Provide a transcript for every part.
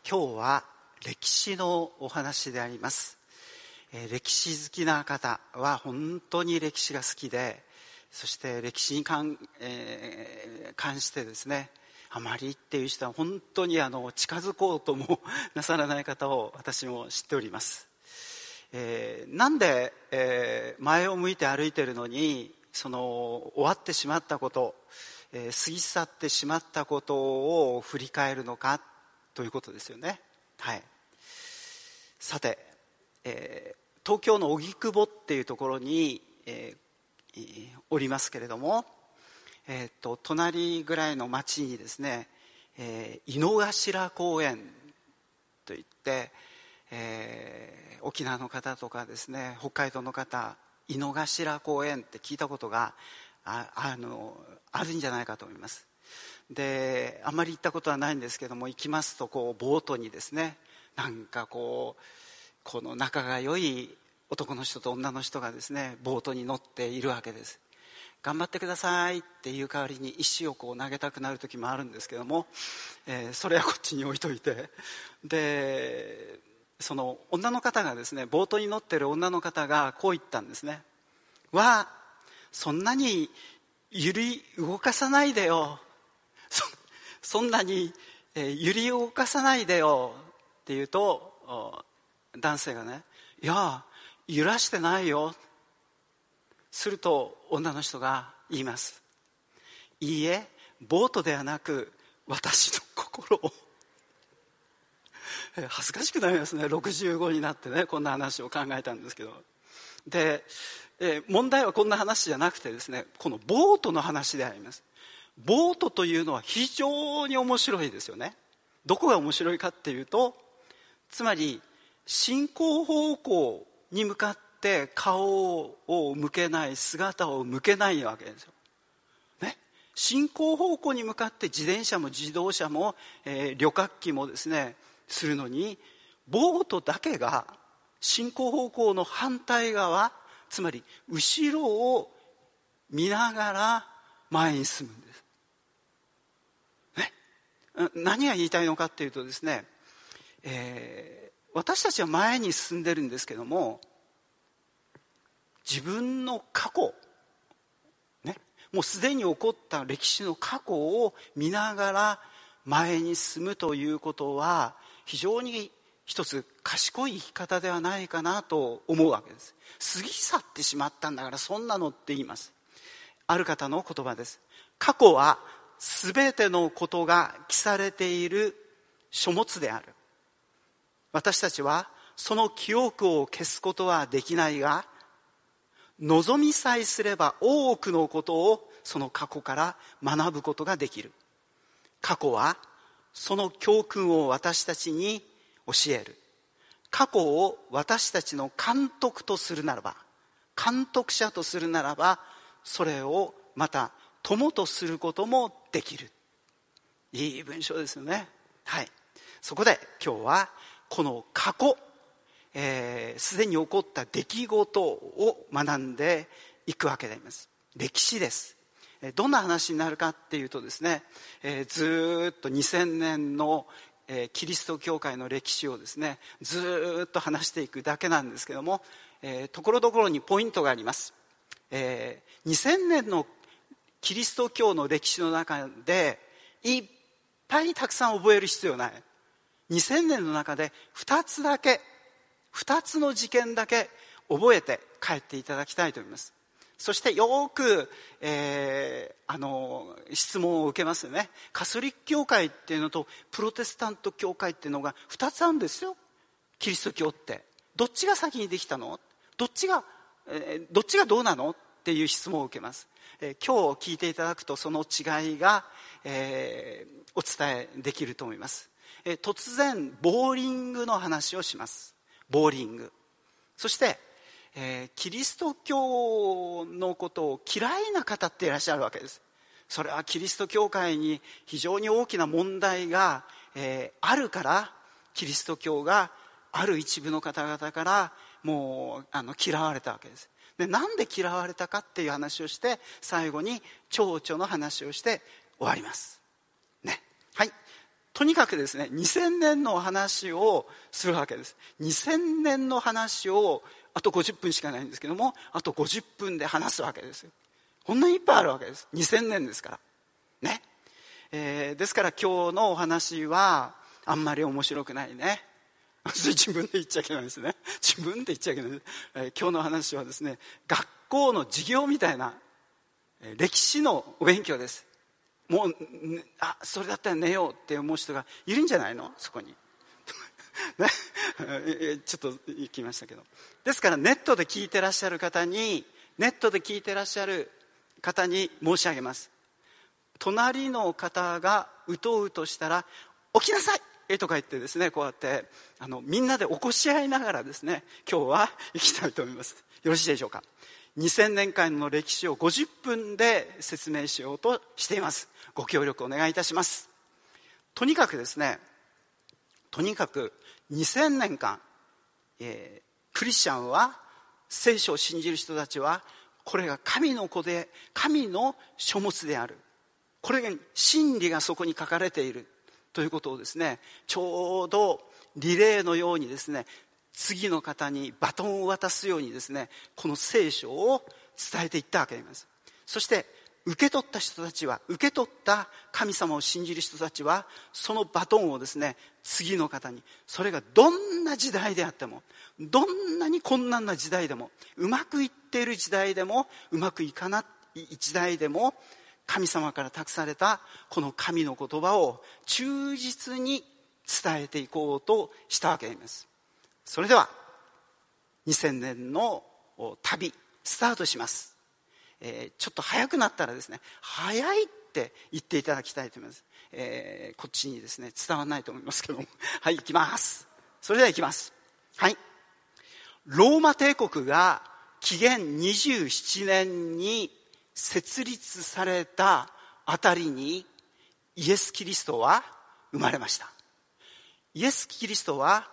今日は歴史のお話であります。歴史好きな方は本当に歴史が好きで、そして歴史に関してですね、あまりっていう人は本当に近づこうともなさらない方を私も知っております。なんで、前を向いて歩いているのに終わってしまったこと、過ぎ去ってしまったことを振り返るのかということですよね。はい。さて、東京の荻窪っていうところに、おりますけれども、隣ぐらいの町にですね、井の頭公園といって、沖縄の方とかですね、北海道の方、井の頭公園って聞いたことがあるんじゃないかと思います。で、あんまり行ったことはないんですけども、行きますとボートにですね、なんかこの仲が良い男の人と女の人がですね、ボートに乗っているわけです。頑張ってくださいっていう代わりに石を投げたくなる時もあるんですけども、それはこっちに置いといて、でその女の方がですね、ボートに乗ってる女の方がこう言ったんですね。そんなに揺り動かさないでよ、そんなに揺り動かさないでよって言うと、男性がね、いや揺らしてないよ。すると女の人が言います。いいえ、ボートではなく私の心を恥ずかしくなりますね。65になってね、こんな話を考えたんですけど。で、問題はこんな話じゃなくてですね、このボートの話であります。ボートというのは非常に面白いですよね。どこが面白いかっていうと、つまり進行方向に向かって顔を向けない、姿を向けないわけですよ、ね、進行方向に向かって自転車も自動車も、旅客機もですねするのに、ボートだけが進行方向の反対側、つまり後ろを見ながら前に進むんです、ね、何が言いたいのかっていうとですね、私たちは前に進んでるんですけども、自分の過去、ね、もうすでに起こった歴史の過去を見ながら前に進むということは、非常に一つ賢い生き方ではないかなと思うわけです。過ぎ去ってしまったんだからそんなのって言います。ある方の言葉です。過去はすべてのことが記されている書物である。私たちはその記憶を消すことはできないが、望みさえすれば多くのことをその過去から学ぶことができる。過去はその教訓を私たちに教える。過去を私たちの監督とするならば、監督者とするならば、それをまた友とすることもできる。いい文章ですよね。はい。そこで今日はこの過去、すでに起こった出来事を学んでいくわけであります。歴史です。どんな話になるかっていうとですね、ずっと2000年のキリスト教会の歴史をですね、ずっと話していくだけなんですけども、ところどころにポイントがあります。2000年のキリスト教の歴史の中でいっぱいたくさん覚える必要ない。2000年の中で2つの事件だけ覚えて帰っていただきたいと思います。そしてよく、質問を受けますよね。カトリック教会っていうのとプロテスタント教会っていうのが2つあるんですよ、キリスト教って。どっちが先にできたの？どっちがどうなのっていう質問を受けます。今日聞いていただくとその違いが、お伝えできると思います。突然ボーリングの話をします。ボーリング。そしてキリスト教のことを嫌いな方っていらっしゃるわけです。それはキリスト教会に非常に大きな問題が、あるから、キリスト教がある一部の方々からもう嫌われたわけです。で、なんで嫌われたかっていう話をして、最後に蝶々の話をして終わりますね。はい。 とにかくですね、2000年のお話をするわけです。2000年の話をあと50分しかないんですけども、あと50分で話すわけです。こんなにいっぱいあるわけです。2000年ですからね。ですから今日のお話はあんまり面白くないね。自分で言っちゃいけないですね。自分で言っちゃいけない、今日の話はですね、学校の授業みたいな歴史のお勉強です。もうそれだったら寝ようって思う人がいるんじゃないの、そこにね、ちょっと行きましたけど、ですからネットで聞いてらっしゃる方に申し上げます。隣の方がうとうとしたら起きなさいとか言ってですね、こうやってみんなで起こし合いながらですね、今日は行きたいと思います。よろしいでしょうか。2000年間の歴史を50分で説明しようとしています。ご協力お願いいたします。とにかく2000年間、クリスチャンは、聖書を信じる人たちは、これが神の子で神の書物である、これが真理がそこに書かれているということをですね、ちょうどリレーのようにですね、次の方にバトンを渡すようにですね、この聖書を伝えていったわけです。そして受け取った神様を信じる人たちは、そのバトンをですね、次の方に、それがどんな時代であっても、どんなに困難な時代でも、うまくいっている時代でも、うまくいかない時代でも、神様から託されたこの神の言葉を忠実に伝えていこうとしたわけです。それでは2000年の旅スタートします。ちょっと早くなったらですね、早いって言っていただきたいと思います。こっちにですね伝わらないと思いますけども、はい、行きます。それでは行きます。はい。ローマ帝国が紀元27年に設立されたあたりに、イエス・キリストは生まれました。イエス・キリストは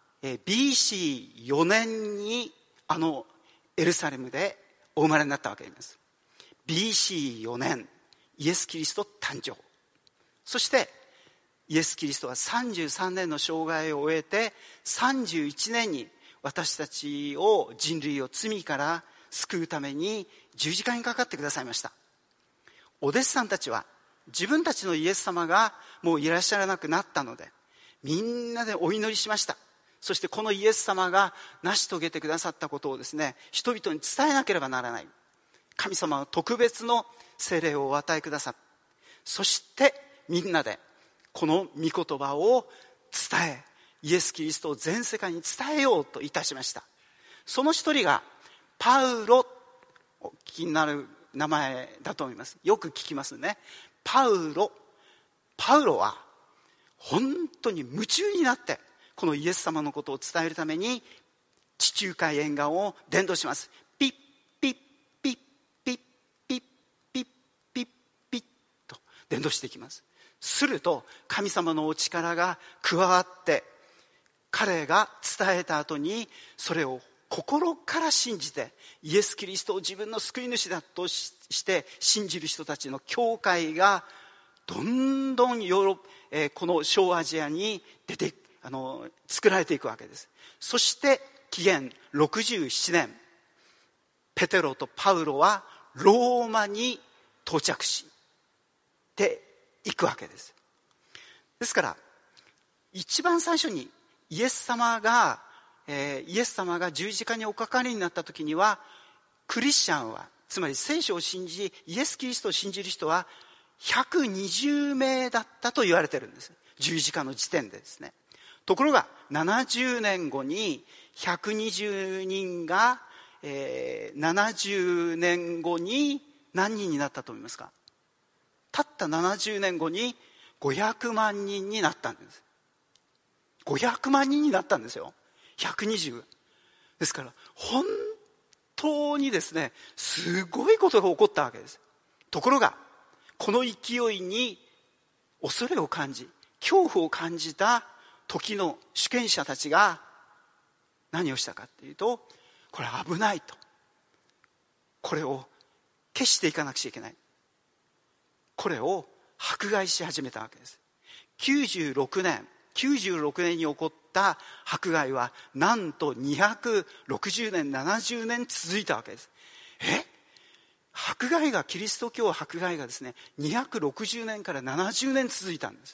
BC4 年にエルサレムでお生まれになったわけです。 BC4 年、イエス・キリスト誕生。そしてイエス・キリストは33年の生涯を終えて、31年に私たちを、人類を罪から救うために十字架にかかってくださいました。お弟子さんたちは自分たちのイエス様がもういらっしゃらなくなったので、みんなでお祈りしました。そしてこのイエス様が成し遂げてくださったことをですね、人々に伝えなければならない。神様は特別の聖霊をお与えくださった。そしてみんなでこの御言葉を伝え、イエス・キリストを全世界に伝えようといたしました。その一人がパウロ、お聞きになる名前だと思います。よく聞きますね。パウロは本当に夢中になってこのイエス様のことを伝えるために地中海沿岸を伝道します。ピッピッピッピッピッピッピッピッと伝道していきます。すると神様のお力が加わって、彼が伝えた後にそれを心から信じて、イエス・キリストを自分の救い主だとして信じる人たちの教会がどんどんこの小アジアに作られていくわけです。そして紀元67年、ペテロとパウロはローマに到着していくわけです。ですから一番最初にイエス様が十字架におかかりになった時には、クリスチャンは、つまり聖書を信じイエス・キリストを信じる人は120名だったと言われているんです。十字架の時点でですね。ところが70年後に120人が、70年後に何人になったと思いますか。たった70年後に500万人になったんです。500万人になったんですよ。120ですから、本当にですね、すごいことが起こったわけです。ところがこの勢いに恐れを感じ、恐怖を感じた時の主権者たちが何をしたかというと、これ危ないと、これを消していかなくちゃいけない、これを迫害し始めたわけです。 96年に起こった迫害はなんと260年70年続いたわけです。迫害が、キリスト教迫害がですね、260年から70年続いたんです。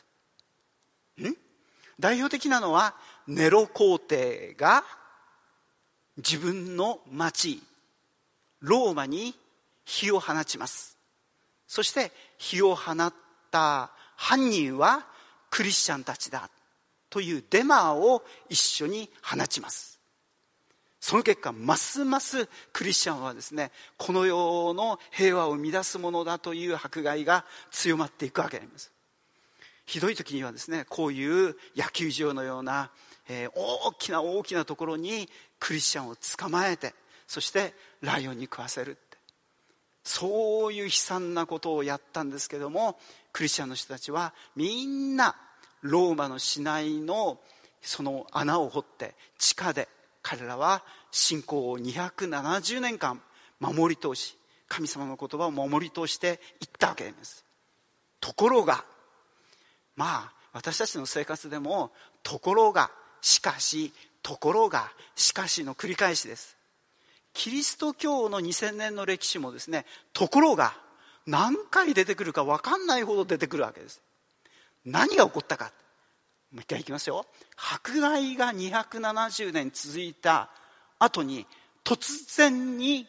代表的なのはネロ皇帝が自分の町ローマに火を放ちます。そして火を放った犯人はクリスチャンたちだというデマを一緒に放ちます。その結果、ますますクリスチャンはですね、この世の平和を乱すものだという迫害が強まっていくわけです。ひどい時にはですね、こういう野球場のような、大きなところにクリスチャンを捕まえて、そしてライオンに食わせるって、そういう悲惨なことをやったんですけども、クリスチャンの人たちはみんなローマの市内のその穴を掘って地下で、彼らは信仰を270年間守り通し、神様の言葉を守り通していったわけです。ところが、私たちの生活でもところがしかしの繰り返しです。キリスト教の2000年の歴史もですね、ところが何回出てくるか分かんないほど出てくるわけです。何が起こったか、もう一回いきますよ。迫害が270年続いた後に、突然に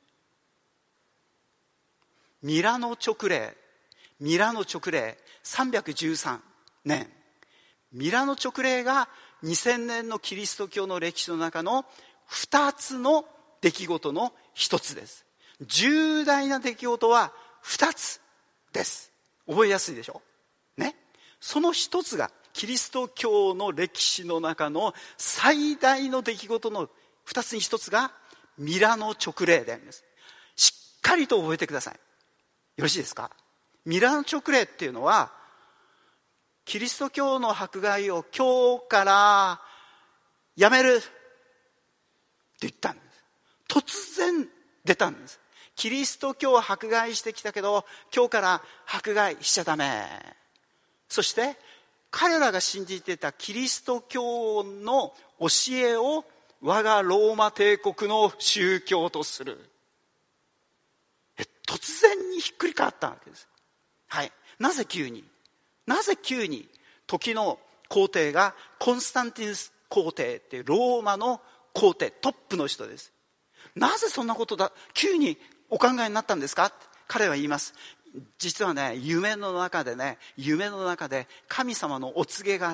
ミラノ直令313年、ミラノ直令が2000年のキリスト教の歴史の中の2つの出来事の1つです。重大な出来事は2つです。覚えやすいでしょね。その1つがキリスト教の歴史の中の最大の出来事の2つに1つがミラノ直令であります。しっかりと覚えてください。よろしいですか。ミラノ直令っていうのは、キリスト教の迫害を今日からやめるって言ったんです。突然出たんです。キリスト教を迫害してきたけど、今日から迫害しちゃダメ。そして彼らが信じていたキリスト教の教えを我がローマ帝国の宗教とする。突然にひっくり返ったわけです。はい。なぜ急に時の皇帝がコンスタンティヌス皇帝っていうローマの皇帝トップの人です。なぜそんなことだ急にお考えになったんですか。彼は言います。実はね、夢の中で神様のお告げがあって、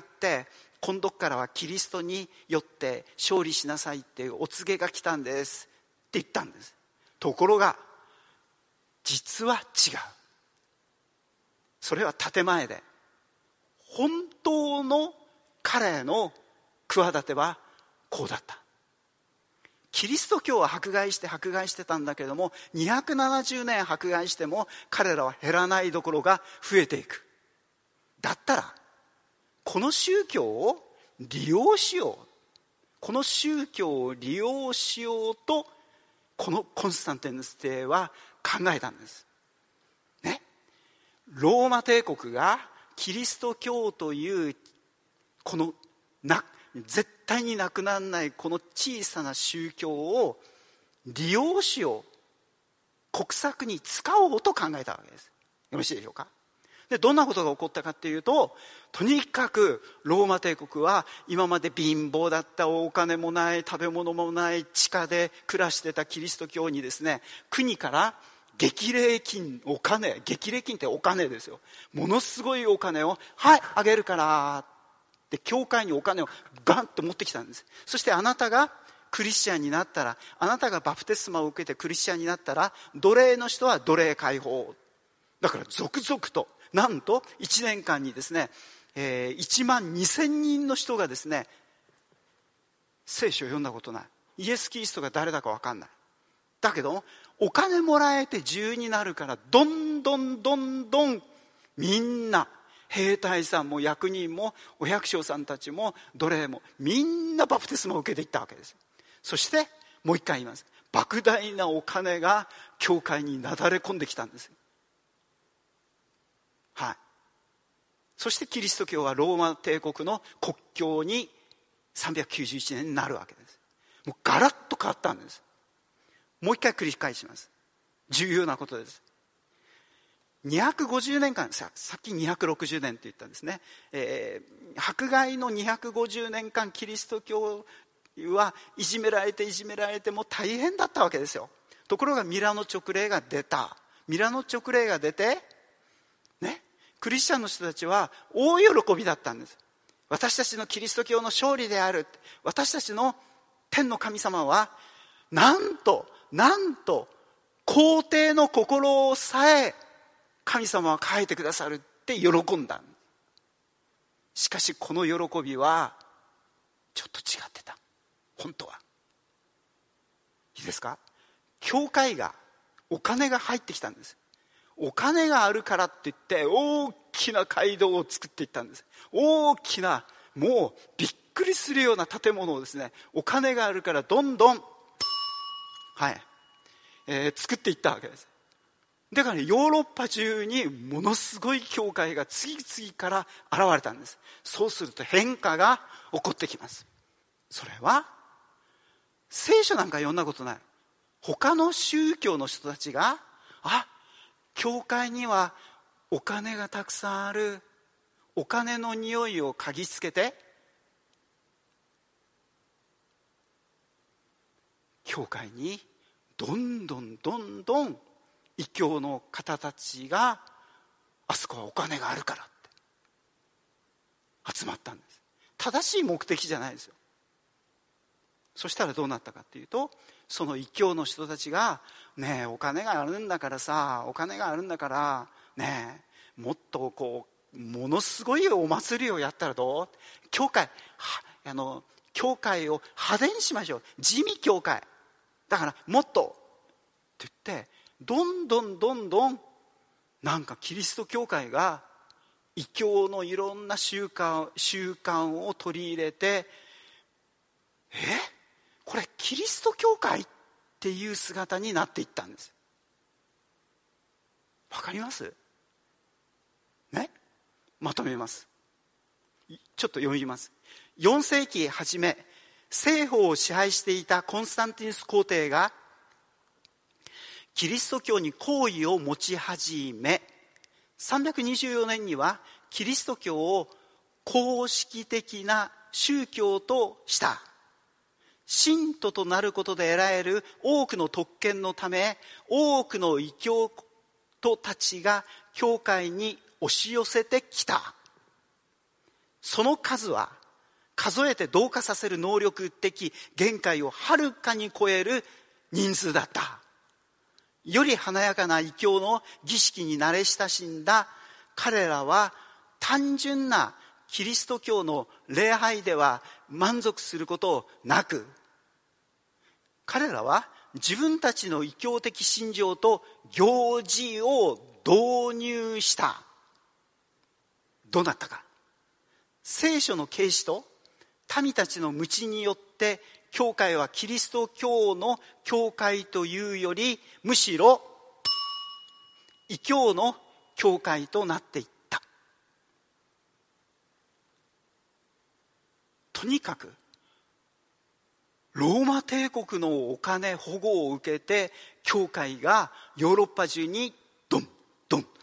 今度からはキリストによって勝利しなさいっていうお告げが来たんですって言ったんです。ところが実は違う。それは建前で、本当の彼への企てはこうだった。キリスト教は迫害してたんだけれども、270年迫害しても彼らは減らないどころか増えていく。だったらこの宗教を利用しよう、この宗教を利用しようと、このコンスタンティヌス帝は考えたんですね。ローマ帝国がキリスト教というこの絶対になくならないこの小さな宗教を利用しよう、国策に使おうと考えたわけです。よろしいでしょうか。で、どんなことが起こったかっていうと、とにかくローマ帝国は今まで貧乏だった、お金もない、食べ物もない、地下で暮らしてたキリスト教にですね、国から激励金ってお金ですよ。ものすごいお金を、はい、あげるからって教会にお金をガンと持ってきたんです。そしてあなたがクリスチャンになったら、あなたがバプテスマを受けてクリスチャンになったら、奴隷の人は奴隷解放。だから続々と、なんと1年間にですね、1万2000人の人がですね、聖書を読んだことない、イエス・キリストが誰だか分かんない、だけどお金もらえて自由になるから、どんどんみんな、兵隊さんも役人もお百姓さんたちも奴隷もみんなバプテスマを受けていったわけです。そしてもう一回言います。莫大なお金が教会になだれ込んできたんです。はい。 そしてキリスト教はローマ帝国の国教に391年になるわけです。もうガラッと変わったんです。もう一回繰り返します。重要なことです。250年間、さっき260年って言ったんですね。迫害の250年間、キリスト教はいじめられてもう大変だったわけですよ。ところがミラノ直令が出た。ミラノ直令が出て、ね、クリスチャンの人たちは大喜びだったんです。私たちのキリスト教の勝利である。私たちの天の神様は、なんと、皇帝の心をさえ神様は変えてくださるって喜んだ。しかしこの喜びはちょっと違ってた。本当はいいですか？教会がお金が入ってきたんです。お金があるからって言って大きな街道を作っていったんです。大きな、もうびっくりするような建物をですね、お金があるからどんどん作っていったわけです。だから、ヨーロッパ中にものすごい教会が次々から現れたんです。そうすると変化が起こってきます。それは聖書なんか読んだことない他の宗教の人たちが、教会にはお金がたくさんある、お金の匂いを嗅ぎつけて教会にどんどん異教の方たちが、あそこはお金があるからって集まったんです。正しい目的じゃないですよ。そしたらどうなったかっていうと、その異教の人たちが、ねえ、お金があるんだからねえ、もっとこうものすごいお祭りをやったらどう？教会を派手にしましょう。地味教会だからもっとって言って、どんどんなんかキリスト教会が異教のいろんな習慣を取り入れて、これキリスト教会っていう姿になっていったんです。わかりますね？まとめます。ちょっと読みます。4世紀初め、西方を支配していたコンスタンティヌス皇帝がキリスト教に好意を持ち始め、324年にはキリスト教を公式的な宗教とした。信徒となることで得られる多くの特権のため、多くの異教徒たちが教会に押し寄せてきた。その数は数えて同化させる能力的限界をはるかに超える人数だった。より華やかな異教の儀式に慣れ親しんだ彼らは、単純なキリスト教の礼拝では満足することなく、彼らは自分たちの異教的信条と行事を導入した。どうなったか。聖書の啓示と民たちの無知によって、教会はキリスト教の教会というより、むしろ異教の教会となっていった。とにかくローマ帝国のお金保護を受けて、教会がヨーロッパ中にどんどん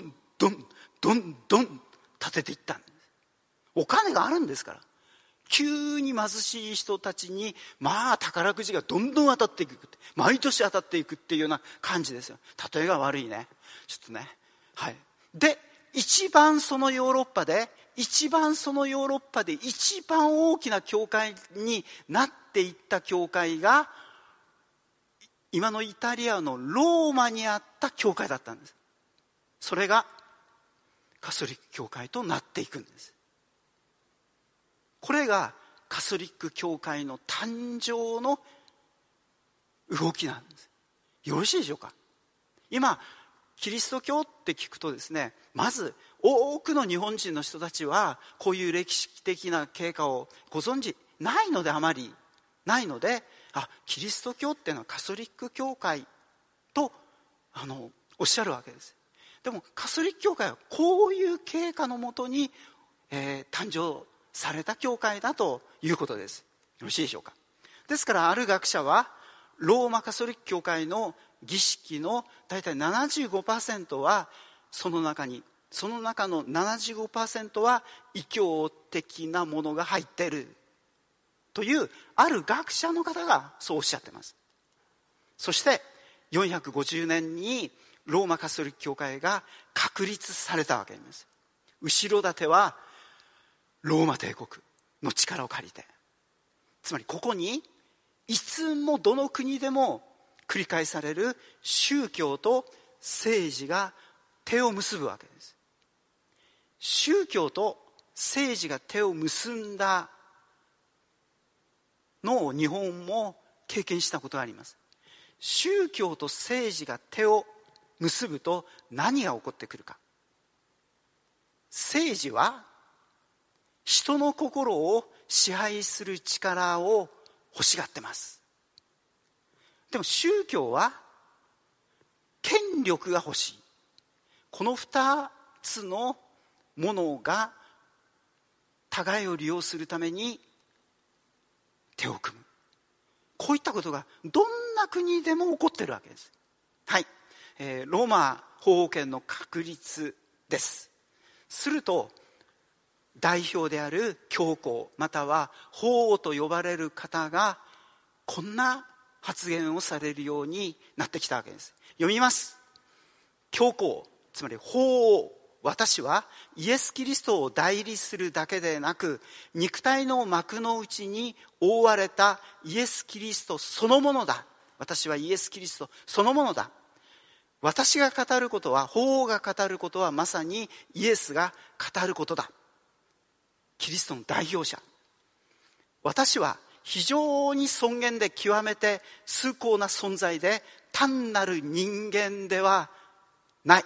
建てていったんです。お金があるんですから。急に貧しい人たちに宝くじがどんどん当たっていくって、毎年当たっていくっていうような感じですよ。例えが悪いね、ちょっとね。で、一番そのヨーロッパで一番大きな教会になっていった教会が、今のイタリアのローマにあった教会だったんです。それがカトリック教会となっていくんです。これがカトリック教会の誕生の動きなんです。よろしいでしょうか。今キリスト教って聞くとですね、まず多くの日本人の人たちはこういう歴史的な経過をご存じないので、あまりないので、キリスト教っていうのはカトリック教会とおっしゃるわけです。 でもカトリック教会はこういう経過のもとに、誕生された教会だということです。よろしいでしょうか。ですからある学者はローマカトリック教会の儀式の大体 75% はその中の 75% は異教的なものが入っているというある学者の方がそうおっしゃっています。そして450年にローマカトリック教会が確立されたわけです。後ろ盾はローマ帝国の力を借りて、つまりここにいつもどの国でも繰り返される宗教と政治が手を結ぶわけです。宗教と政治が手を結んだのを日本も経験したことがあります。宗教と政治が手を結ぶと何が起こってくるか。政治は人の心を支配する力を欲しがってます。でも宗教は権力が欲しい。この二つのものが互いを利用するために手を組む。こういったことがどんな国でも起こっているわけです。はい、ローマ法王権の確立です。すると代表である教皇または法王と呼ばれる方がこんな発言をされるようになってきたわけです。読みます。教皇、つまり法王、私はイエス・キリストを代理するだけでなく、肉体の幕の内に覆われたイエス・キリストそのものだ。私はイエス・キリストそのものだ。私が語ることは、法王が語ることはまさにイエスが語ることだ。キリストの代表者。私は非常に尊厳で極めて崇高な存在で、単なる人間ではない。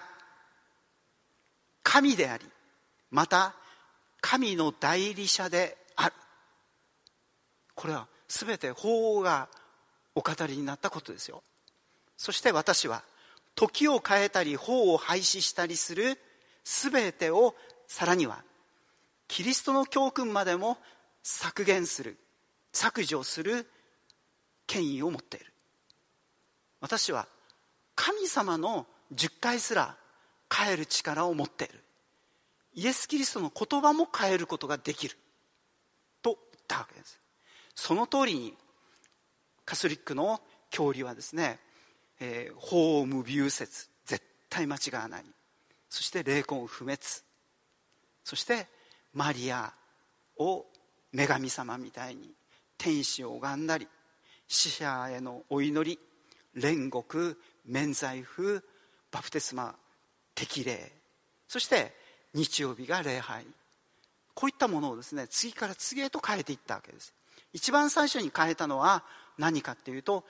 神であり、また神の代理者である。これは全て法王がお語りになったことですよ。そして私は時を変えたり法を廃止したりする全てを、さらにはキリストの教訓までも削除する権威を持っている。私は神様の10回すら変える力を持っている。イエス・キリストの言葉も変えることができると言ったわけです。その通りにカトリックの教理はですね、法を無謬説、絶対間違わない。そして霊魂不滅。そしてマリアを女神様みたいに天使を拝んだり、死者へのお祈り、煉獄、免罪符、バプテスマ、適礼、そして日曜日が礼拝、こういったものをですね、次から次へと変えていったわけです。一番最初に変えたのは何かっていうと、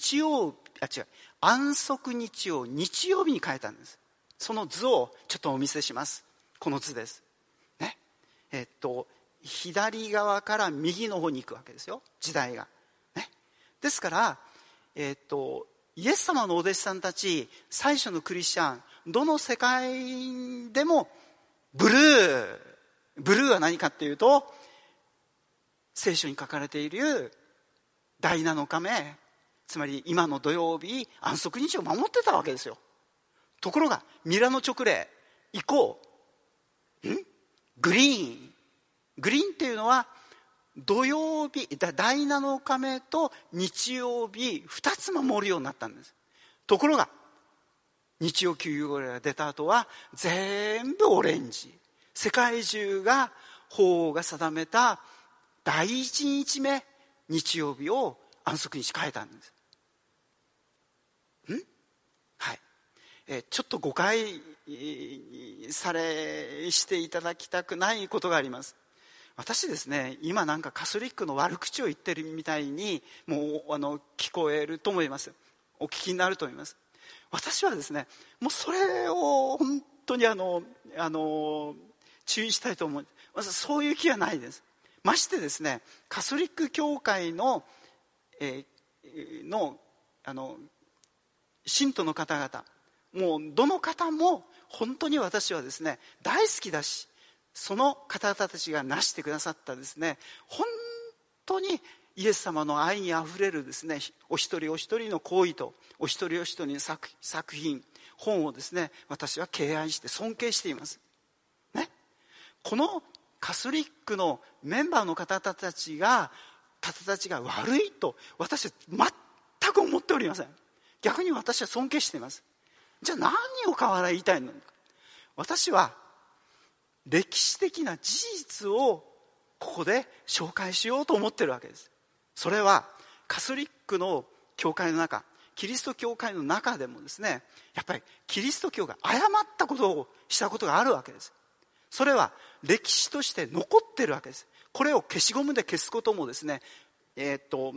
安息日を日曜日に変えたんです。その図をちょっとお見せします。この図ですね。左側から右の方に行くわけですよ、時代がね。ですからイエス様のお弟子さんたち、最初のクリスチャン、どの世界でもブルーは何かっていうと、聖書に書かれている第7日目、つまり今の土曜日、安息日を守ってたわけですよ。ところがミラノ直令以降、グリーンっていうのは土曜日、第7日目と日曜日2つ守るようになったんです。ところが日曜休養が出た後は全部オレンジ。世界中が法王が定めた第1日目日曜日を安息日変えたんです。はい、ちょっと誤解していただきたくないことがあります。私ですね、今なんかカトリックの悪口を言ってるみたいにもう聞こえると思います。お聞きになると思います。私はですね、もうそれを本当に注意したいと思う。そういう気はないです。ましてですね、カトリック教会の信徒の方々、 もうどの方も本当に私はですね大好きだし、その方々たちがなしてくださったですね本当にイエス様の愛にあふれるですねお一人お一人の行為とお一人お一人の作品本をですね私は敬愛して尊敬していますね。このカトリックのメンバーの方たちが悪いと私は全く思っておりません。逆に私は尊敬しています。じゃあ何を河原言いたいのか。私は歴史的な事実をここで紹介しようと思ってるわけです。それはカトリックの教会の中、キリスト教会の中でもですね、やっぱりキリスト教が誤ったことをしたことがあるわけです。それは歴史として残ってるわけです。これを消しゴムで消すこともですね消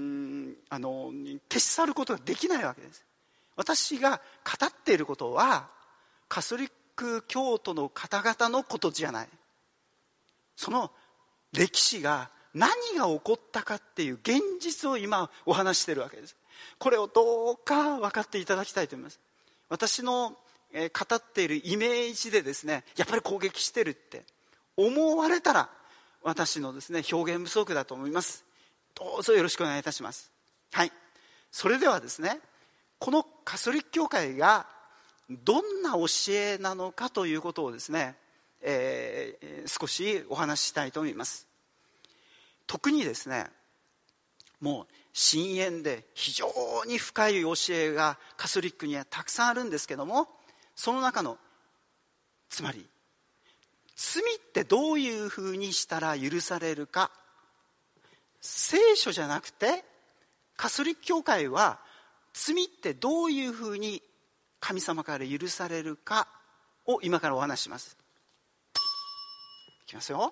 し去ることができないわけです。私が語っていることはカトリック教徒の方々のことじゃない。その歴史が何が起こったかっていう現実を今お話しているわけです。これをどうか分かっていただきたいと思います。私の語っているイメージでですねやっぱり攻撃してるって思われたら私のですね表現不足だと思います。どうぞよろしくお願いいたします。はい、それではですねこのカトリック教会がどんな教えなのかということをですね、少しお話ししたいと思います。特にですねもう深淵で非常に深い教えがカトリックにはたくさんあるんですけども、その中のつまり罪ってどういうふうにしたら許されるか、聖書じゃなくてカトリック教会は罪ってどういうふうに神様から許されるかを今からお話しします。いきますよ。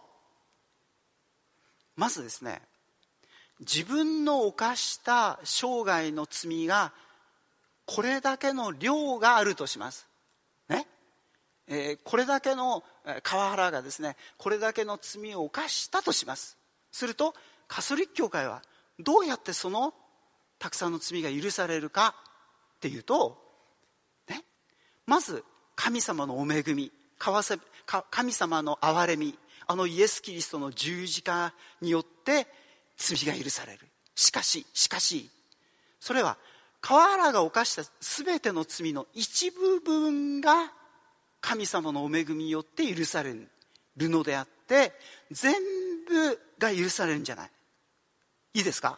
まずですね自分の犯した生涯の罪がこれだけの量があるとしますね。これだけの川原がですねこれだけの罪を犯したとします。するとカトリック教会はどうやってそのたくさんの罪が許されるかっていうと、ね、まず神様のお恵み、神様の憐れみ、イエス・キリストの十字架によって罪が許される。しかしそれは川原が犯した全ての罪の一部分が神様のお恵みによって許されるのであって全部が許されるんじゃない。いいですか。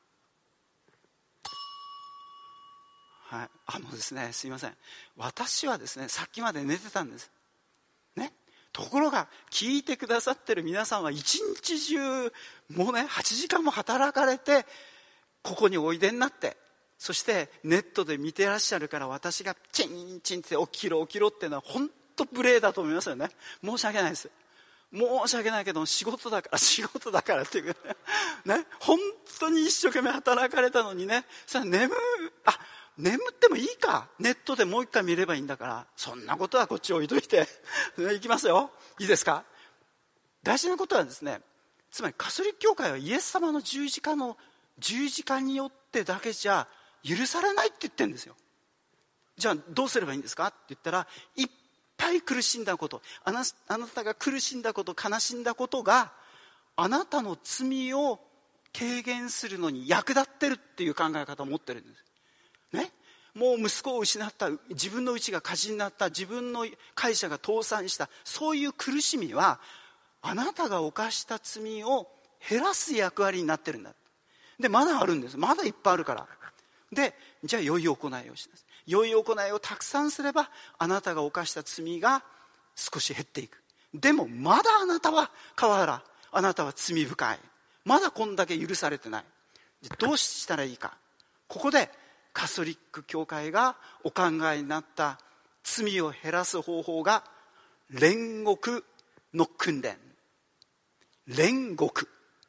はい、ですねすいません、私はですねさっきまで寝てたんですね。ところが聞いてくださってる皆さんは一日中もうね8時間も働かれてここにおいでになって、そしてネットで見てらっしゃるから私がチンチンって起きろっていうのは本当無礼だと思いますよね。申し訳ないです。申し訳ないけど仕事だからっていうね、本当に一生懸命働かれたのにね、それ眠ってもいいか、ネットでもう一回見ればいいんだから、そんなことはこっち置いといていきますよ。いいですか。大事なことはですね、つまりカトリック教会はイエス様の十字架によってだけじゃ許されないって言ってるんですよ。じゃあどうすればいいんですかって言ったら、いっぱい苦しんだこと、あなたが苦しんだこと、悲しんだことがあなたの罪を軽減するのに役立ってるっていう考え方を持ってるんですね。もう息子を失った、自分の家が火事になった、自分の会社が倒産した、そういう苦しみはあなたが犯した罪を減らす役割になってるんだ。でまだあるんです。まだいっぱいあるから。でじゃあ良い行いをします。良い行いをたくさんすればあなたが犯した罪が少し減っていく。でもまだあなたは川原、あなたは罪深い、まだこんだけ許されてない。どうしたらいいか。ここでカトリック教会がお考えになった罪を減らす方法が煉獄の訓練。煉獄、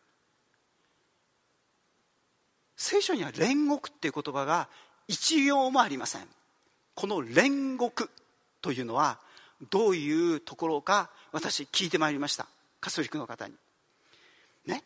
聖書には煉獄っていう言葉が一行もありません。この煉獄というのはどういうところか私聞いてまいりました、カトリックの方にね。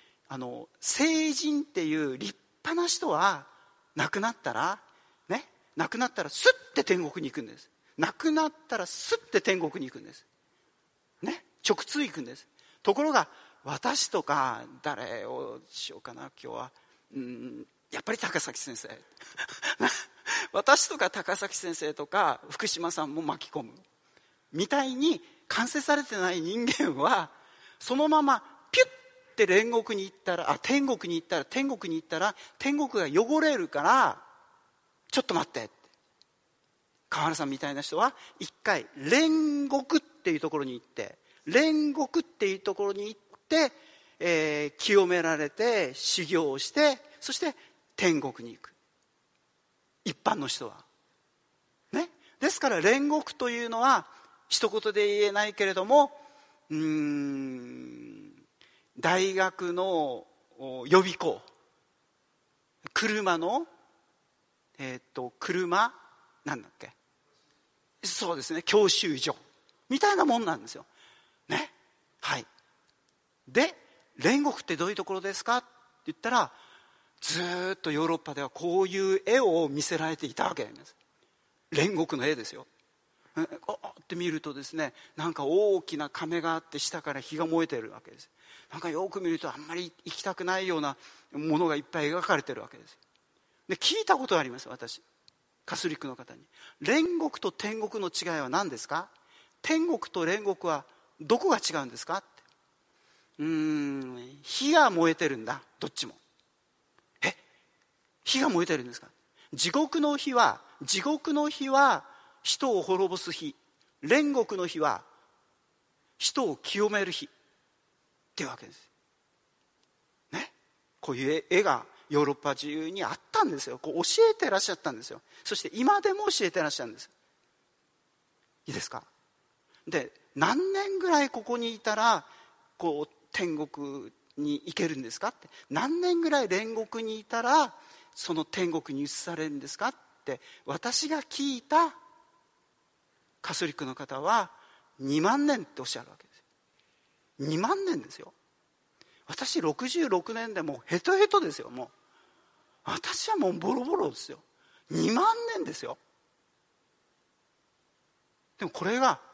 聖人っていう立派な人は亡くなったらね、 亡くなったらスッて天国に行くんです。亡くなったらスッて天国に行くんですね。直通行くんです。ところが私とか誰をしようかな今日は、やっぱり高崎先生私とか高崎先生とか福島さんも巻き込むみたいに完成されてない人間は、そのままピュッて天国に行ったら天国に行ったら天国が汚れるから、ちょっと待って、川原さんみたいな人は一回煉獄っていうところに行って、清められて修行をして、そして天国に行く。一般の人はね。ですから煉獄というのは一言で言えないけれども、大学の予備校、車の車なんだっけ、そうですね、教習所みたいなもんなんですよね。はい。で煉獄ってどういうところですかって言ったら、ずっとヨーロッパではこういう絵を見せられていたわけなんです。煉獄の絵ですよ。って見るとですね、なんか大きな甕があって下から火が燃えてるわけです。なんかよく見るとあんまり行きたくないようなものがいっぱい描かれてるわけです。で聞いたことがあります、私カトリックの方に。煉獄と天国の違いは何ですか、天国と煉獄はどこが違うんですかって。火が燃えてるんだ、どっちも。火が燃えてるんですか。地獄の火は人を滅ぼす火、煉獄の火は人を清める火っていうわけですね。こういう絵がヨーロッパ中にあったんですよ。こう教えてらっしゃったんですよ。そして今でも教えてらっしゃるんです。いいですか。で何年ぐらいここにいたらこう天国に行けるんですかって、何年ぐらい煉獄にいたらその天国に移されるんですかって私が聞いたカトリックの方は2万年っておっしゃるわけです。2万年ですよ。私66年でもうヘトヘトですよ。もう私はもうボロボロですよ。2万年ですよ。でもこれが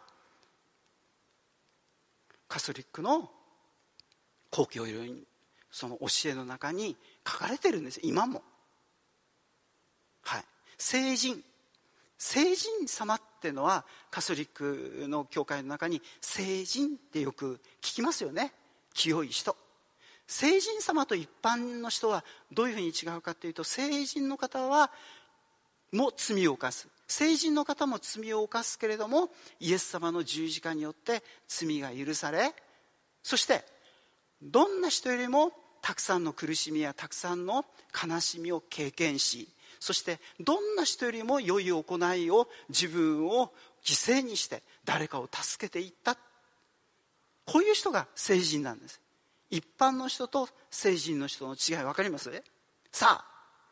カトリックの公教医療その教えの中に書かれてるんです今も。はい。聖人様っていうのはカトリックの教会の中に聖人ってよく聞きますよね。清い人。聖人様と一般の人はどういうふうに違うかというと、聖人の方はも罪を犯す、聖人の方も罪を犯すけれどもイエス様の十字架によって罪が許され、そしてどんな人よりもたくさんの苦しみやたくさんの悲しみを経験し、そしてどんな人よりも良い行いを自分を犠牲にして誰かを助けていった、こういう人が聖人なんです。一般の人と聖人の人の違い分かります？さあ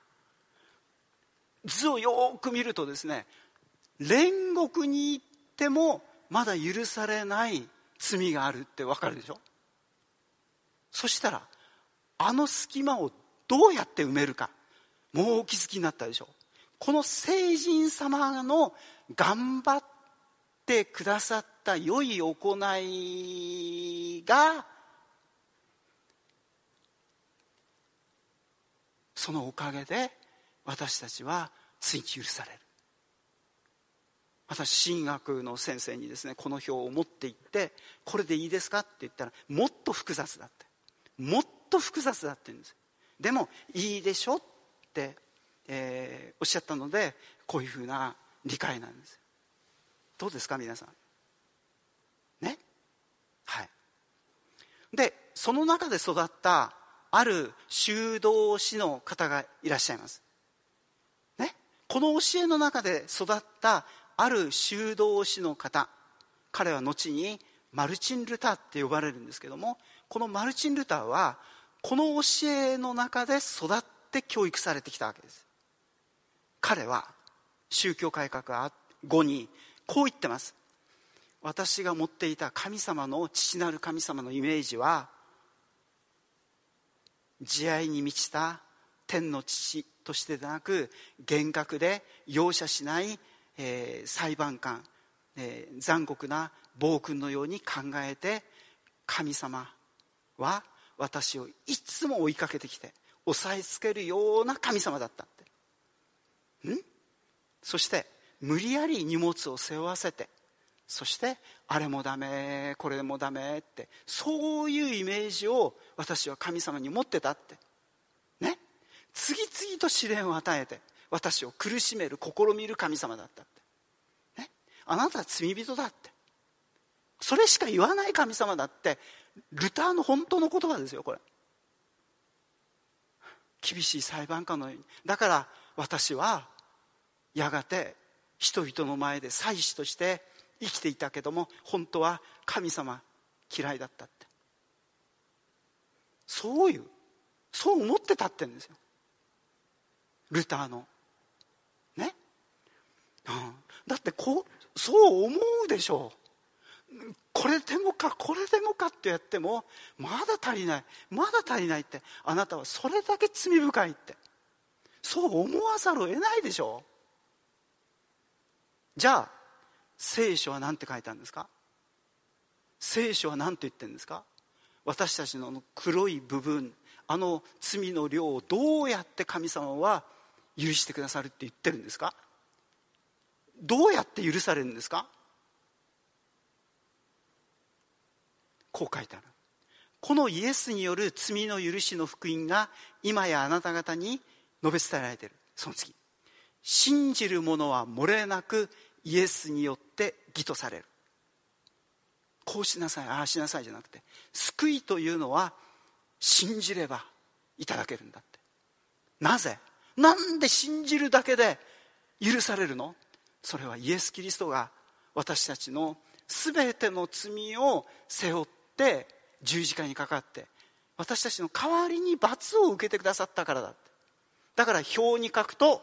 図をよく見るとですね、煉獄に行ってもまだ許されない罪があるって分かるでしょ。そしたらあの隙間をどうやって埋めるか、もうお気づきになったでしょ。この聖人様の頑張ってくださった良い行いが、そのおかげで私たちは罪許される。私神学の先生にですねこの表を持って行って、これでいいですかって言ったら、もっと複雑だって、もっと複雑だって言うんです。でもいいでしょって、おっしゃったのでこういうふうな理解なんです。どうですか皆さんね。はい。でその中で育ったある修道士の方がいらっしゃいますね。この教えの中で育ったある修道士の方、彼は後にマルチン・ルターって呼ばれるんですけども、このマルチン・ルターはこの教えの中で育って教育されてきたわけです。彼は宗教改革後にこう言ってます。私が持っていた神様の、父なる神様のイメージは慈愛に満ちた天の父としてでなく、厳格で容赦しない、裁判官、残酷な暴君のように考えて、神様は私をいつも追いかけてきて押さえつけるような神様だったって。そして無理やり荷物を背負わせて、そしてあれもダメこれもダメって、そういうイメージを私は神様に持ってたってね。次々と試練を与えて私を苦しめる試みる神様だったってね。あなたは罪人だって、それしか言わない神様だって、ルターの本当の言葉ですよこれ。厳しい裁判官のように。だから私はやがて人々の前で祭司として生きていたけども、本当は神様嫌いだったって、そう思ってたってんですよルターのね、だってそう思うでしょう。これでもかってやってもまだ足りないって、あなたはそれだけ罪深いって、そう思わざるを得ないでしょう。じゃあ聖書は何て書いたんですか？聖書は何て言ってるんですか？私たちの黒い部分、あの罪の量をどうやって神様は許してくださるって言ってるんですか？どうやって許されるんですか？こう書いてある。このイエスによる罪の許しの福音が今やあなた方に述べ伝えられている。その次、信じる者は漏れなくイエスによって義とされる。こうしなさいああしなさいじゃなくて、救いというのは信じればいただけるんだって。なんで信じるだけで許されるの？それはイエス・キリストが私たちの全ての罪を背負って十字架にかかって、私たちの代わりに罰を受けてくださったからだって。だから表に書くと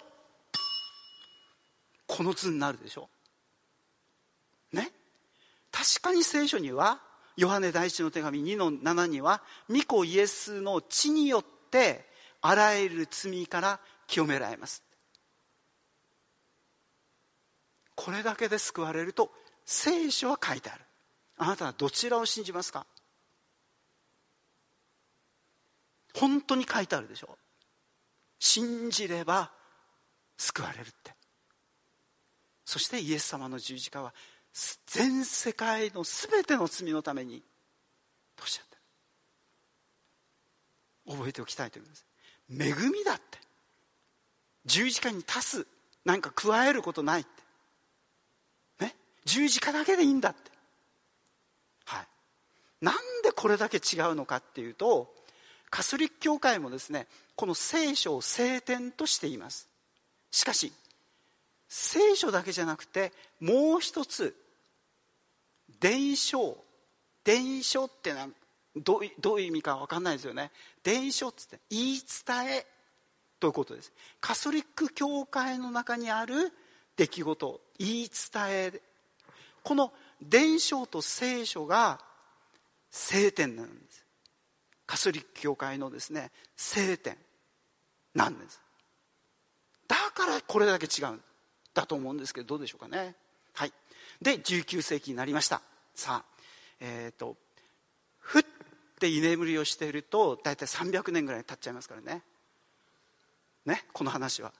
この図になるでしょね。確かに聖書にはヨハネ第一の手紙 2-7 には、御子イエスの血によってあらゆる罪から清められます。これだけで救われると聖書は書いてある。あなたはどちらを信じますか？本当に書いてあるでしょ。信じれば救われるって。そしてイエス様の十字架は全世界の全ての罪のためにとおっしゃってる。覚えておきたいと思います。恵みだって。十字架に足すなんか加えることないってね。十字架だけでいいんだって。はい。なんでこれだけ違うのかっていうと、カトリック教会もですね、この聖書を聖典としています。しかし聖書だけじゃなくてもう一つ、伝書ってのはどういう意味か分かんないですよね。伝書って言い伝えということです。カトリック教会の中にある出来事、言い伝え、この伝書と聖書が聖典なんです。カトリック教会のですね、聖典なんです。だからこれだけ違うんだと思うんですけど、どうでしょうかね。はい。で19世紀になりました。さあ、ふって居眠りをしていると大体300年ぐらい経っちゃいますからね。この話は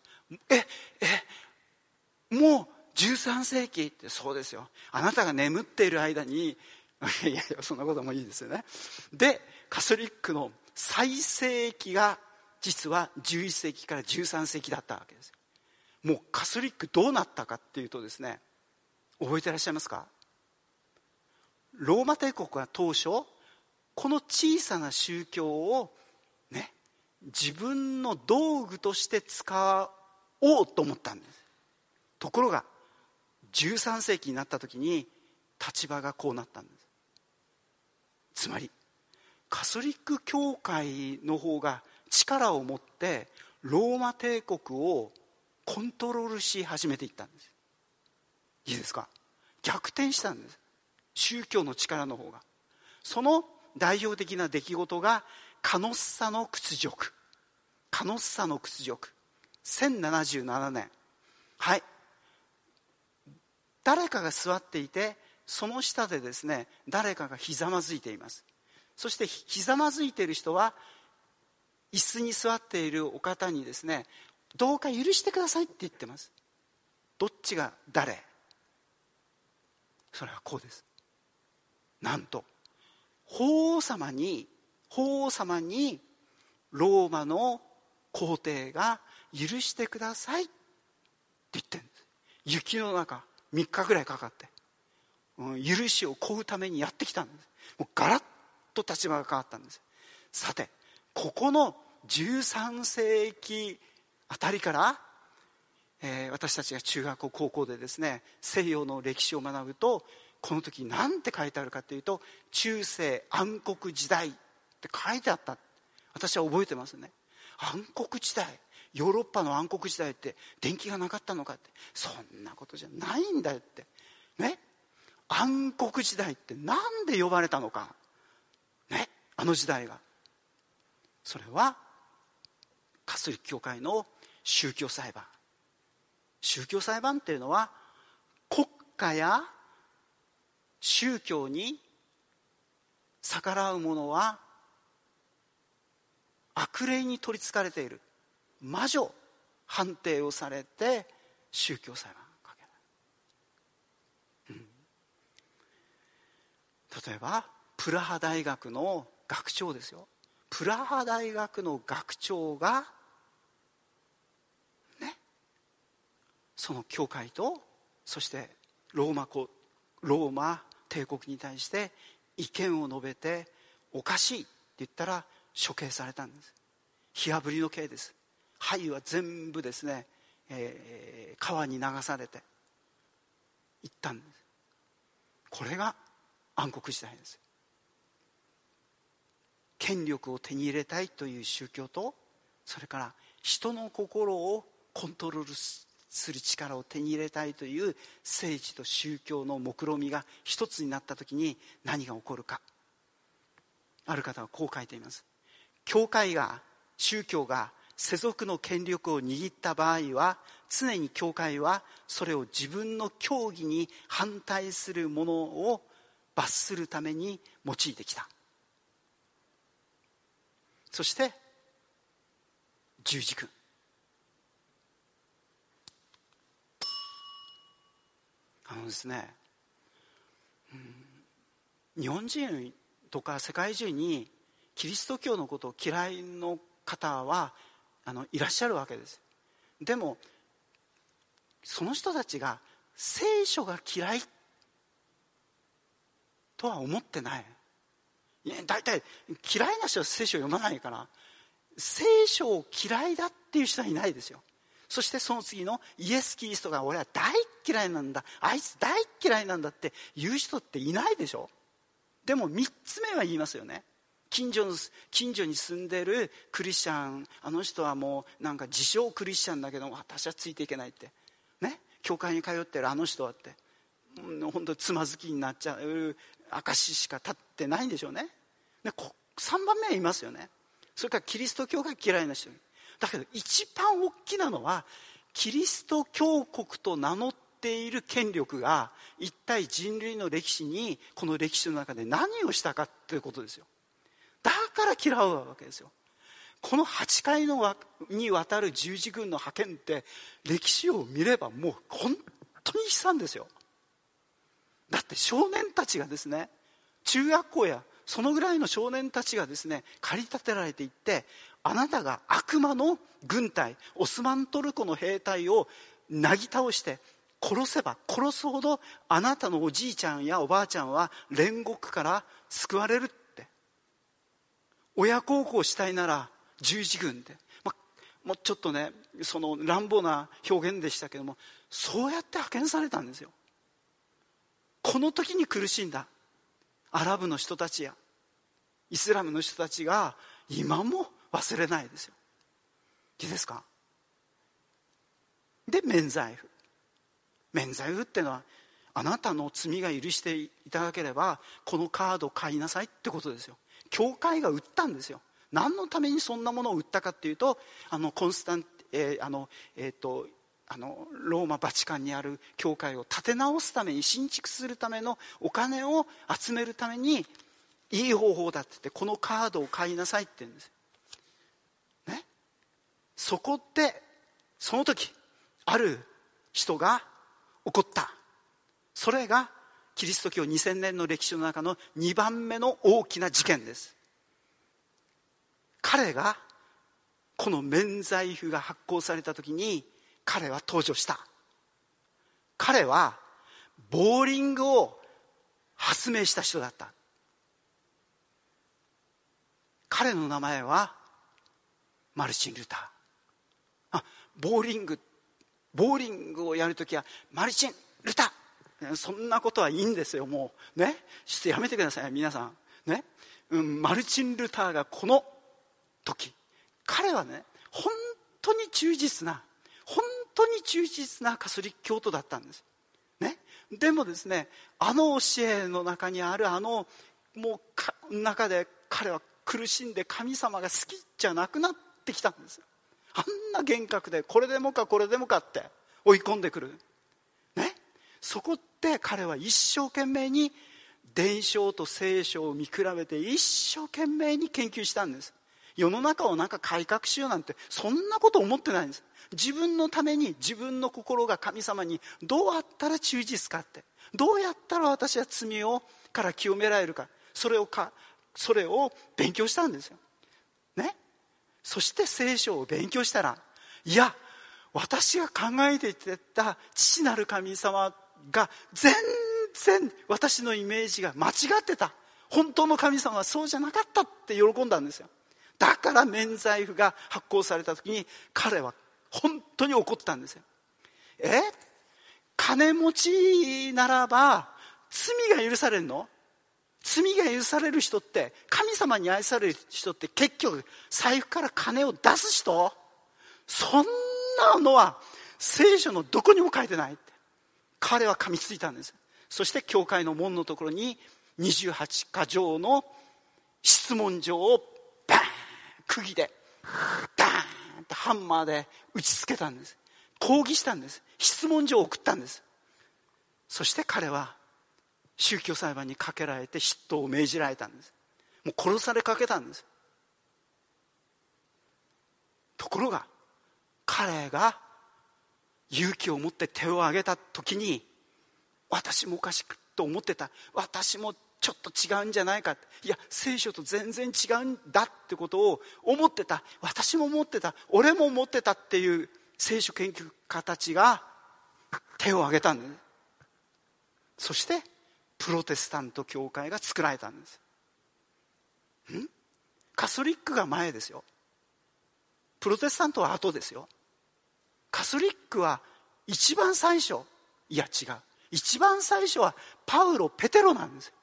もう13世紀って。そうですよ。あなたが眠っている間にいやそんなこともいいですよね。でカトリックの最盛期が実は11世紀から13世紀だったわけです。もうカトリックどうなったかっていうとですね、覚えていらっしゃいますか？ローマ帝国は当初この小さな宗教をね、自分の道具として使おうと思ったんです。ところが13世紀になった時に立場がこうなったんです。つまりカトリック教会の方が力を持ってローマ帝国をコントロールし始めていったんです。いいですか？逆転したんです。宗教の力の方が。その代表的な出来事がカノッサの屈辱。カノッサの屈辱。 1077年、はい、誰かが座っていて、その下でですね、誰かがひざまずいています。そしてひざまずいている人は椅子に座っているお方にですね、どうか許してくださいって言ってます。どっちが誰？それはこうです。なんと法皇様にローマの皇帝が許してくださいって言ってるんです。雪の中3日ぐらいかかって、許しを請うためにやってきたんです。もうガラッと立場が変わったんです。さて、ここの13世紀あたりから、私たちが中学校高校でですね、西洋の歴史を学ぶと、この時何て書いてあるかというと、中世暗黒時代って書いてあった。私は覚えてますね。暗黒時代、ヨーロッパの暗黒時代って電気がなかったのかって、そんなことじゃないんだよってね。暗黒時代ってなんで呼ばれたのかね、あの時代が。それはカトリック教会の宗教裁判。宗教裁判っていうのは、国家や宗教に逆らう者は悪霊に取りつかれている魔女判定をされて宗教裁判をかける、例えばプラハ大学の学長ですよ。プラハ大学の学長がね、その教会とそしてローマ帝国に対して意見を述べて、おかしいって言ったら処刑されたんです。火あぶりの刑です。灰は全部ですね、川に流されていったんです。これが暗黒時代です。権力を手に入れたいという宗教と、それから人の心をコントロールする力を手に入れたいという政治と宗教の目論見が一つになった時に何が起こるか。ある方はこう書いています。宗教が世俗の権力を握った場合は、常に教会はそれを自分の教義に反対するものを罰するために用いてきた。そして十字軍、ですね、日本人とか世界中にキリスト教のことを嫌いの方はいらっしゃるわけです。でもその人たちが聖書が嫌いとは思ってない。だいたい嫌いな人は聖書を読まないから、聖書を嫌いだっていう人はいないですよ。そしてその次のイエス・キリストが俺は大嫌いなんだ、あいつ大嫌いなんだって言う人っていないでしょ。でも3つ目は言いますよね。近所に住んでるクリスチャン、あの人はもうなんか自称クリスチャンだけど私はついていけないってね、教会に通ってるあの人はって本当につまずきになっちゃう証しか立ってないんでしょうね。で3番目は言いますよね。それからキリスト教が嫌いな人だけど、一番大きなのはキリスト教国と名乗っている権力が一体人類の歴史に、この歴史の中で何をしたかということですよ。だから嫌うわけですよ。この8回にわたる十字軍の派遣って歴史を見ればもう本当に悲惨ですよ。だって少年たちがですね、中学校やそのぐらいの少年たちがですね駆り立てられていって、あなたが悪魔の軍隊オスマントルコの兵隊をなぎ倒して殺せば殺すほど、あなたのおじいちゃんやおばあちゃんは煉獄から救われるって。親孝行したいなら十字軍で、もうちょっとねその乱暴な表現でしたけども、そうやって派遣されたんですよ。この時に苦しんだアラブの人たちやイスラムの人たちが今も忘れないですよ。いいですか。で免罪符っていうのは、あなたの罪が許していただければこのカードを買いなさいってことですよ。教会が売ったんですよ。何のためにそんなものを売ったかっていうと、コンスタンローマバチカンにある教会を建て直すために、新築するためのお金を集めるためにいい方法だって言って、このカードを買いなさいって言うんですね。そこでその時ある人が起こった。それがキリスト教2000年の歴史の中の2番目の大きな事件です。彼がこの免罪符が発行された時に彼は登場した。彼はボーリングを発明した人だった。彼の名前はマルチン・ルター。ボーリングをやるときはマルチン・ルター、そんなことはいいんですよ。もうね、ちょっとやめてください皆さんね。マルチン・ルターがこの時、彼はね、本当に忠実なカトリック教徒だったんですね。でもですね、教えの中にあるもう中で彼は苦しんで神様が好きじゃなくなってきたんです。あんな厳格でこれでもかって追い込んでくるね。そこで彼は一生懸命に伝承と聖書を見比べて一生懸命に研究したんです。世の中を改革しようなんてそんなこと思ってないんです。自分のために、自分の心が神様にどうやったら忠実かって、どうやったら私は罪から清められるか、それを勉強したんですよね。そして聖書を勉強したら、いや、私が考えていた父なる神様が全然私のイメージが間違ってた、本当の神様はそうじゃなかったって喜んだんですよ。だから免罪符が発行された時に彼は本当に怒ったんですよ。金持ちならば罪が許されるの？罪が許される人って、神様に愛される人って結局財布から金を出す人？そんなのは聖書のどこにも書いてないって彼は噛みついたんです。そして教会の門のところに28か条の質問状をバーン、釘でダーンとハンマーで打ちつけたんです。抗議したんです。質問状を送ったんです。そして彼は宗教裁判にかけられて出頭を命じられたんです。もう殺されかけたんです。ところが彼が勇気を持って手を挙げた時に、私もおかしくと思ってた、私もちょっと違うんじゃないか、いや聖書と全然違うんだってことを思ってた、私も思ってた、俺も思ってたっていう聖書研究家たちが手を挙げたんです。そしてプロテスタント教会が作られたんです。カトリックが前ですよ。プロテスタントは後ですよ。カトリックは一番最初、いや違う、一番最初はパウロ・ペテロなんですよ。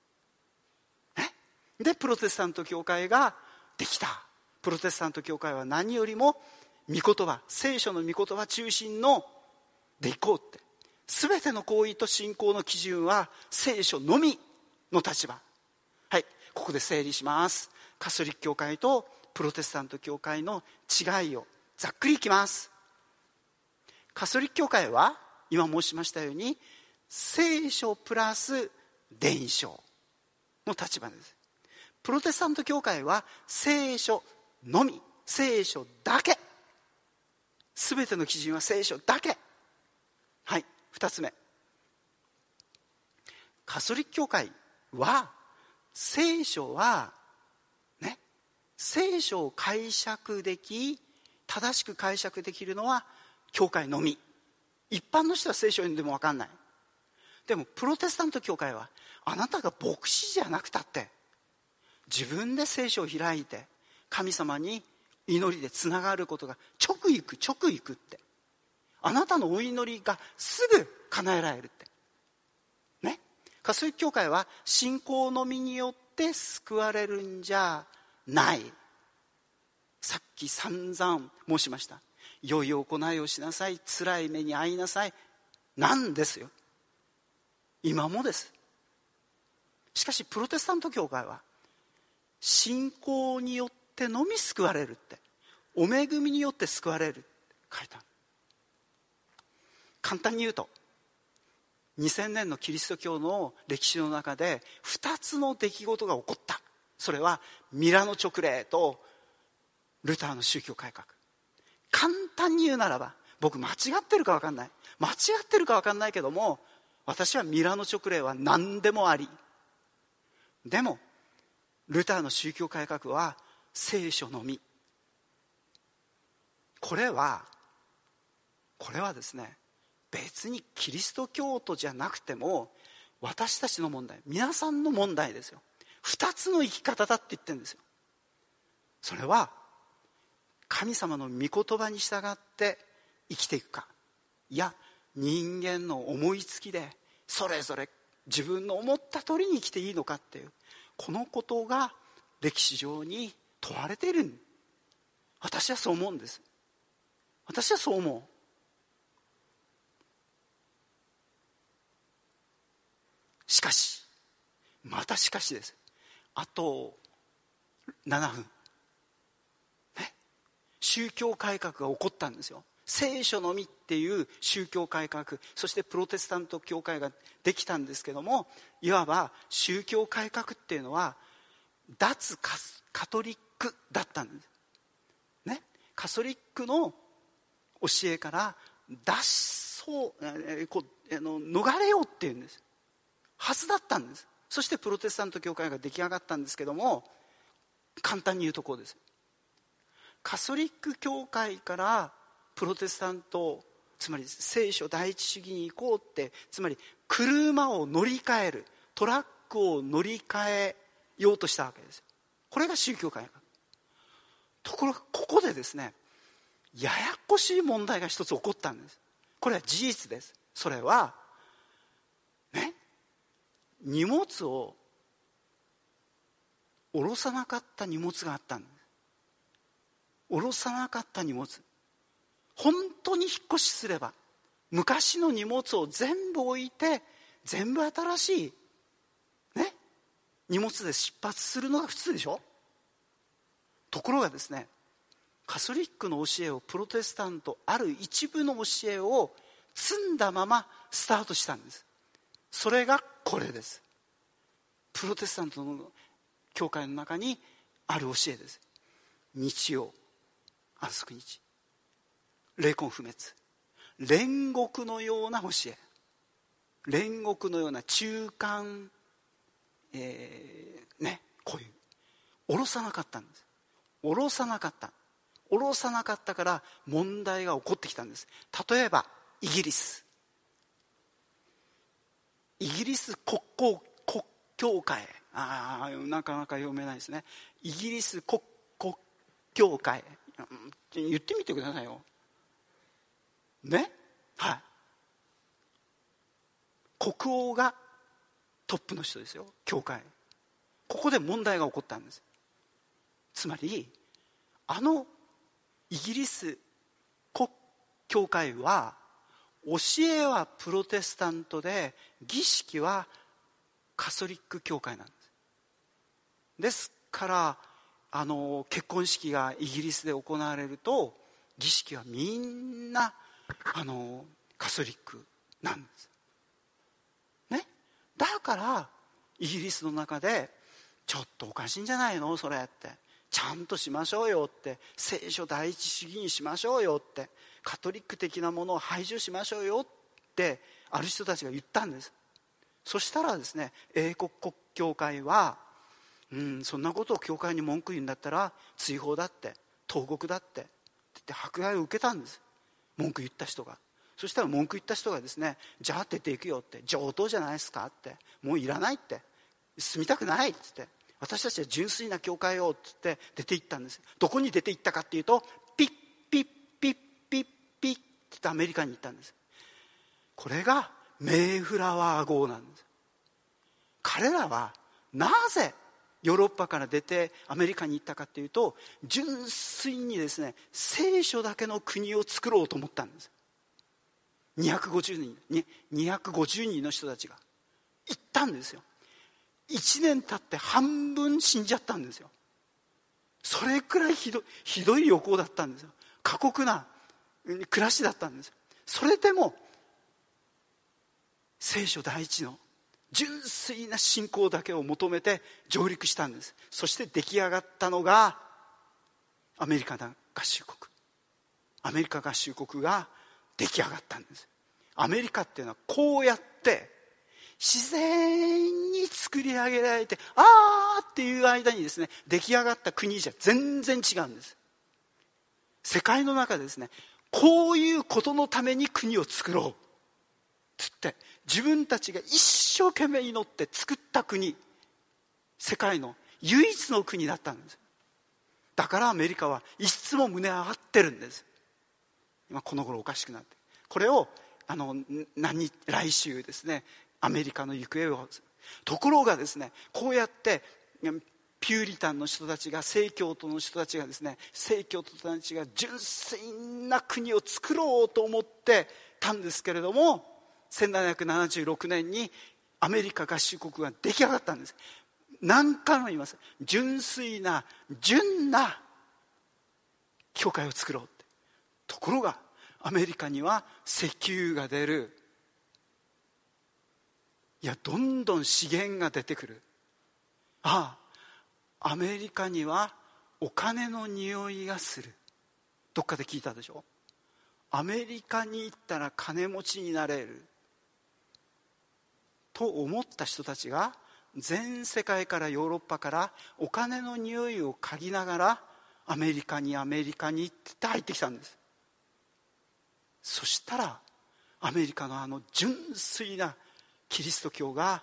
でプロテスタント教会ができた。プロテスタント教会は何よりも御言葉、聖書の御言葉中心のでいこうって、全ての行為と信仰の基準は聖書のみの立場。はい、ここで整理します。カトリック教会とプロテスタント教会の違いをざっくりいきます。カトリック教会は今申しましたように聖書プラス伝承の立場です。プロテスタント教会は聖書のみ、聖書だけ、全ての基準は聖書だけ。はい、2つ目、カトリック教会は聖書はね、聖書を解釈でき、正しく解釈できるのは教会のみ。一般の人は聖書読んでも分かんない。でもプロテスタント教会は、あなたが牧師じゃなくたって自分で聖書を開いて神様に祈りでつながることが直行くって、あなたのお祈りがすぐ叶えられるってね。カトリック教会は信仰のみによって救われるんじゃない。さっき散々申しました。良い行いをしなさい、辛い目に遭いなさいなんですよ。今もです。しかしプロテスタント教会は信仰によってのみ救われるって、お恵みによって救われる、 書いた。簡単に言うと、2000年のキリスト教の歴史の中で2つの出来事が起こった。それはミラノ勅令とルターの宗教改革。簡単に言うならば、僕間違ってるか分かんないけども、私はミラノ勅令は何でもあり。でもルターの宗教改革は聖書のみ。これはですね、別にキリスト教徒じゃなくても私たちの問題、皆さんの問題ですよ。2つの生き方だって言ってるんですよ。それは神様の御言葉に従って生きていくか、いや人間の思いつきでそれぞれ自分の思った通りに生きていいのかっていう、このことが歴史上に問われている。私はそう思うんです。私はそう思う。しかし、またしかしです。あと7分、ね、宗教改革が起こったんですよ。聖書のみっていう宗教改革、そしてプロテスタント教会ができたんですけども、いわば宗教改革っていうのは脱カトリックだったんです、ね、カトリックの教えから逃れようっていうんですはずだったんです。そしてプロテスタント教会が出来上がったんですけども、簡単に言うとこうです。カトリック教会からプロテスタント、つまり聖書第一主義に行こうって、つまり車を乗り換える、トラックを乗り換えようとしたわけです。これが宗教改革。ところがここでですね、ややこしい問題が一つ起こったんです。これは事実です。それはね、荷物を下ろさなかった荷物があったんです。下ろさなかった荷物、本当に引っ越しすれば昔の荷物を全部置いて全部新しい、ね、荷物で出発するのが普通でしょ。ところがですね、カトリックの教えをプロテスタントある一部の教えを積んだままスタートしたんです。それがこれです。プロテスタントの教会の中にある教えです。日曜、安息日、霊魂不滅、煉獄のような教え、煉獄のような中間、こういう下ろさなかったんです。下ろさなかったから問題が起こってきたんです。例えばイギリス国教会、なかなか読めないですね。イギリス国教会、言ってみてくださいよね。はい、国王がトップの人ですよ、教会。ここで問題が起こったんです。つまりイギリス国教会は教えはプロテスタントで儀式はカトリック教会なんです。ですから結婚式がイギリスで行われると儀式はみんなカトリックなんですね。だからイギリスの中でちょっとおかしいんじゃないのそれって、ちゃんとしましょうよって、聖書第一主義にしましょうよって、カトリック的なものを排除しましょうよってある人たちが言ったんです。そしたらですね、英国国教会はそんなことを教会に文句言うんだったら追放だって、投獄だってって迫害を受けたんです、文句言った人が。そしたら文句言った人がですね、じゃあ出ていくよって、上等じゃないですかって、もういらないって、住みたくないっつって、私たちは純粋な教会をっつって出て行ったんです。どこに出て行ったかっていうと、ピッピッピッピッピッってアメリカに行ったんです。これがメイフラワー号なんです。彼らはなぜヨーロッパから出てアメリカに行ったかっていうと、純粋にですね、聖書だけの国を作ろうと思ったんです。250人の人たちが行ったんですよ。1年経って半分死んじゃったんですよ。それくらいひどい旅行だったんですよ。過酷な暮らしだったんです。それでも聖書第一の純粋な信仰だけを求めて上陸したんです。そして出来上がったのがアメリカ合衆国。アメリカ合衆国が出来上がったんです。アメリカっていうのはこうやって自然に作り上げられて、あーっていう間にですね、出来上がった国じゃ全然違うんです。世界の中でですね、こういうことのために国を作ろうつって自分たちが一生懸命祈って作った国、世界の唯一の国だったんです。だからアメリカはいつも胸上がってるんです。今この頃おかしくなって、これを来週ですね、アメリカの行方を。ところがですね、こうやってピューリタンの人たちが、正教徒の人たちがですね、正教徒たちが純粋な国を作ろうと思ってたんですけれども、1776年にアメリカ合衆国が出来上がったんです。何回も言います。純粋な純な教会を作ろうって。ところがアメリカには石油が出る、いやどんどん資源が出てくる。アメリカにはお金の匂いがする。どっかで聞いたでしょ。アメリカに行ったら金持ちになれると思った人たちが全世界からヨーロッパからお金の匂いを嗅ぎながらアメリカにって入ってきたんです。そしたらアメリカの純粋なキリスト教が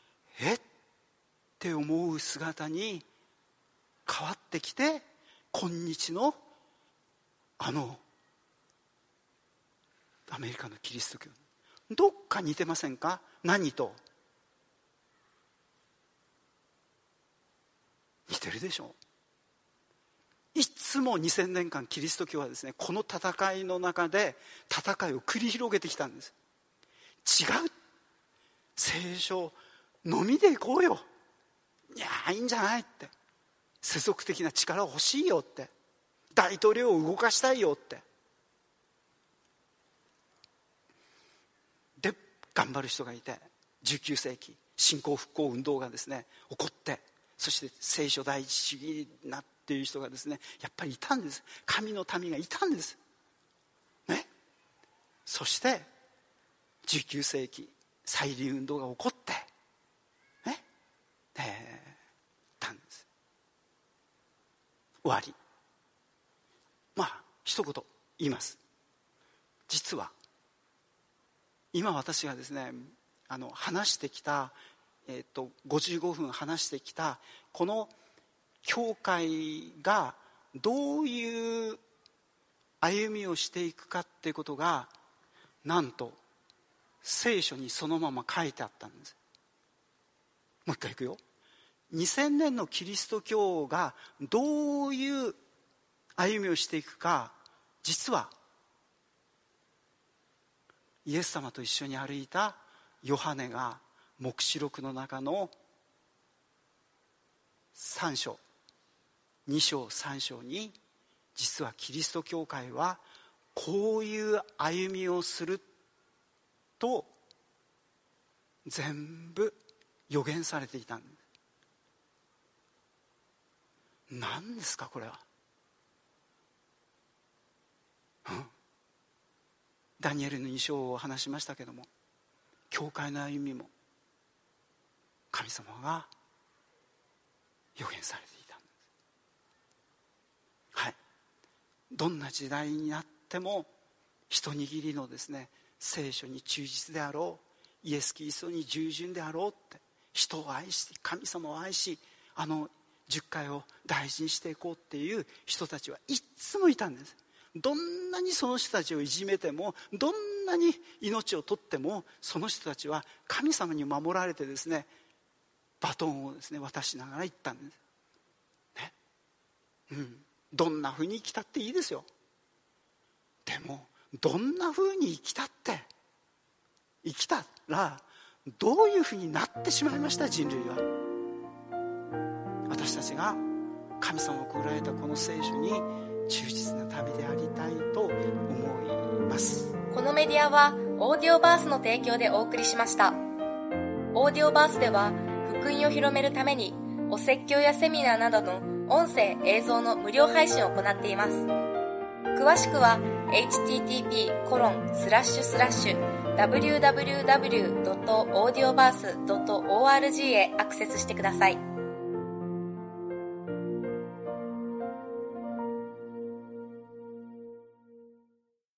って思う姿に変わってきて、今日のアメリカのキリスト教、どっか似てませんか？何と似てるでしょう。いつも2000年間キリスト教はですね、この戦いの中で戦いを繰り広げてきたんです。違う、聖書のみでいこうよ、いやいいんじゃないって、世俗的な力欲しいよって、大統領を動かしたいよってで頑張る人がいて、19世紀新興復興運動がですね起こって、そして聖書第一主義なっていう人がですねやっぱりいたんです。神の民がいたんですね。そして19世紀再臨運動が起こってね、たんです。終わり。一言言います。実は今私がですね話してきた、55分話してきたこの教会がどういう歩みをしていくかっていうことが、なんと聖書にそのまま書いてあったんです。もう一回いくよ。2000年のキリスト教がどういう歩みをしていくか、実はイエス様と一緒に歩いたヨハネが黙示録の中の3章2章3章に、実はキリスト教会はこういう歩みをすると全部予言されていたんです。何ですかこれは、ダニエルの2章を話しましたけども、教会の歩みも神様が予言されていたんです。はい、どんな時代になっても一握りのですね聖書に忠実であろう、イエス・キリストに従順であろうって、人を愛し神様を愛し10回を大事にしていこうっていう人たちはいつもいたんです。どんなにその人たちをいじめても、どんなに命を取っても、その人たちは神様に守られてですね、バトンをですね渡しながら行ったんです、どんなふうに生きたっていいですよ。でもどんなふうに生きたって生きたらどういうふうになってしまいました。人類は、私たちが神様を加えたこの聖書に忠実な民でありたいと思いメディアはオーディオバースの提供でお送りしました。オーディオバースでは福音を広めるためにお説教やセミナーなどの音声映像の無料配信を行っています。詳しくは http://www.audioverse.org へアクセスしてください。